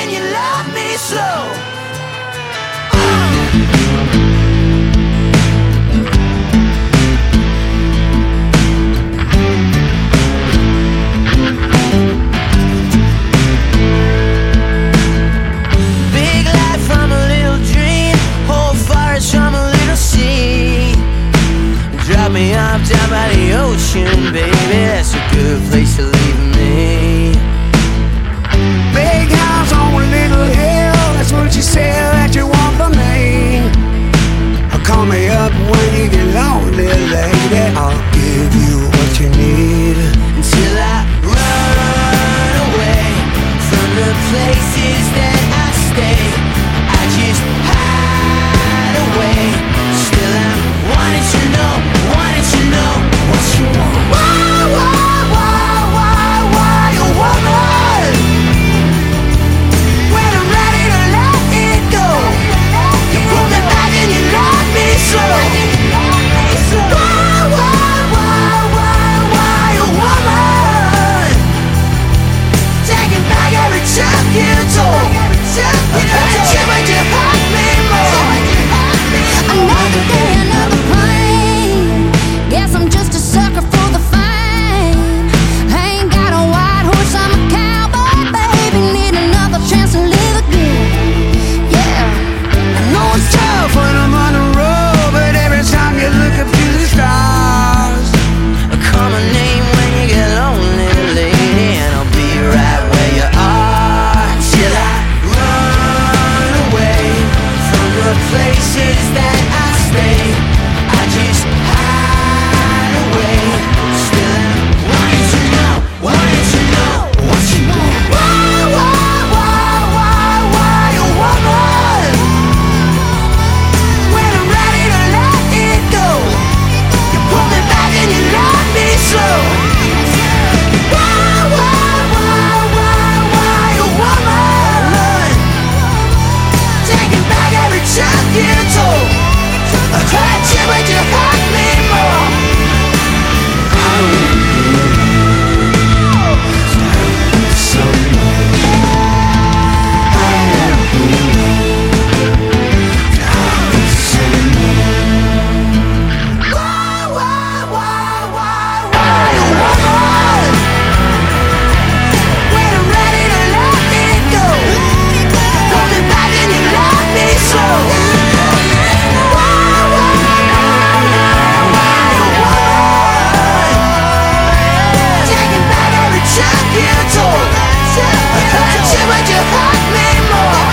and you love me slow. Big light from a little dream, whole forest from a little sea. Drop me off down by the ocean, baby, that's a good place to leave me. Big house on a little hill, that's what you said that you want from me. Call me up when you get lonely, lady, I'll give you what you need. Until I run away from the places that I stay, I just hide away. Still I'm wanting to know what you want. Why you woman? When I'm ready to let it go, you pull me back and you let me slow. Why you woman? Taking back every chance you took. Hurt you when you hurt me more. Another day, another pain. Guess I'm just a sucker for the fame. I ain't got a white horse, I'm a cowboy, baby. Need another chance to live again. Yeah. I know it's tough when I'm on the road, but every time you look up to the stars. Call my name when you get lonely, lady, and I'll be right where you are. Till I run away from the places that I stay, I just hide away. Still I'm wanting to know what you want. Why you woman? When I'm ready to let it go, you pull me back and you let me slow. Why you woman? Taking back every chance you took. I hurt you when you hurt me more. Why you woman? When I'm ready to let it go, pull me back and you let me slow. Taking back every chance you took. I hurt you when you hurt me more.